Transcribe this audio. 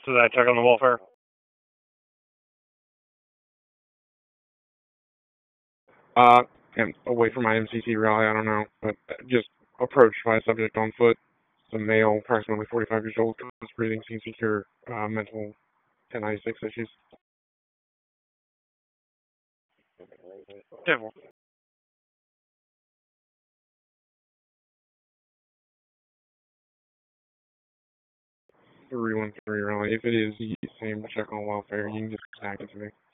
So that check on the welfare. And away from my MCC rally, I don't know, but just approached by a subject on foot. A male, approximately 45 years old, was breathing, seems secure, mental 1096 issues. Devil. 313 rally. If it is the same check on welfare, you can just contact it to me.